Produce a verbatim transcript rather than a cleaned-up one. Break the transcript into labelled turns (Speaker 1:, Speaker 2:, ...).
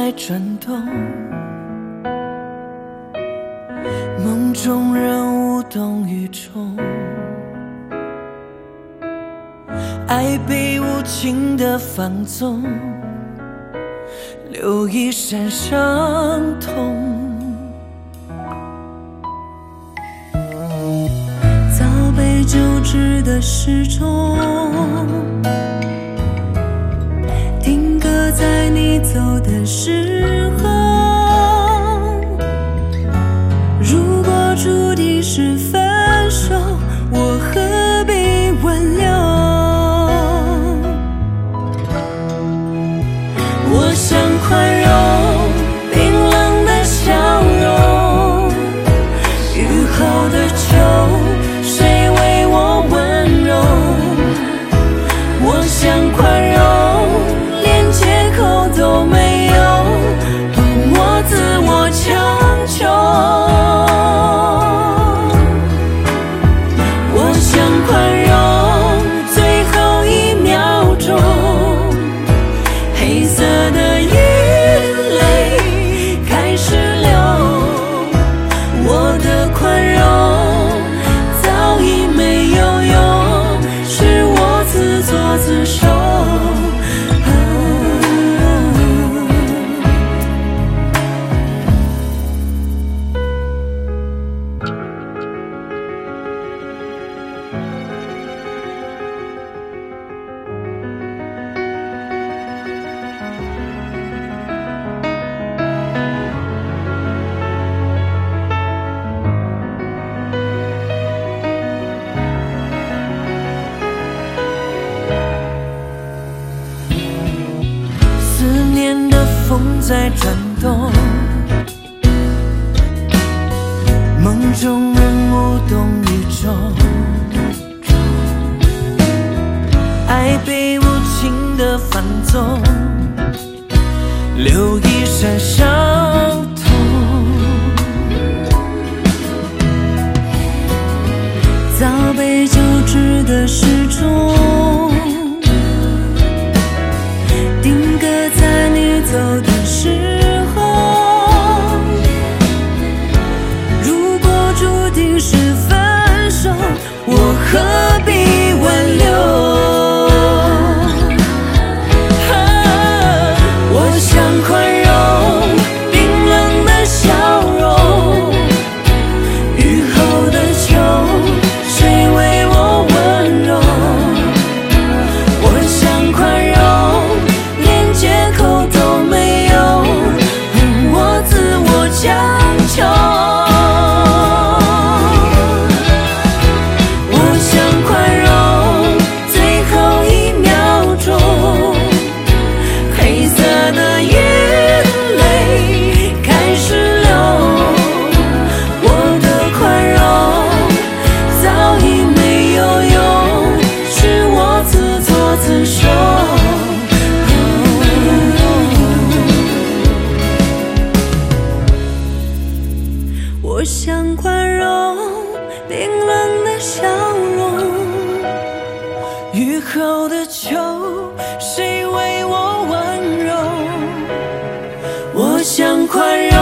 Speaker 1: 在转动，梦中人无动于衷，爱被无情的放纵，留一身伤痛。
Speaker 2: 早被旧知的时钟，定格在你走的时候。如果注定是分手，我何必挽留？我想宽容冰冷的笑容，雨后的秋，谁为我温柔？我想宽容连借口都没有，我自我强求。我想宽容最后一秒钟，黑色的眼泪开始流，我的宽容早已没有用，是我自作自受。
Speaker 1: 思念的风在转动，梦中人无动于衷，爱被无情的放纵，留一身伤痛。
Speaker 2: 早被旧知的时钟，定格在你走的时候。如果注定是分手，我何必挽留？我想宽容冰冷的笑容，雨后的秋，谁为我温柔？我想宽容连借口都没有，我自我强求。我想宽容最后一秒钟，黑色的眼泪开始流，我的宽容早已没有用，是我自作自受。我想宽容冰冷的笑容，
Speaker 1: 雨后的秋，谁为我温柔？
Speaker 2: 我想宽容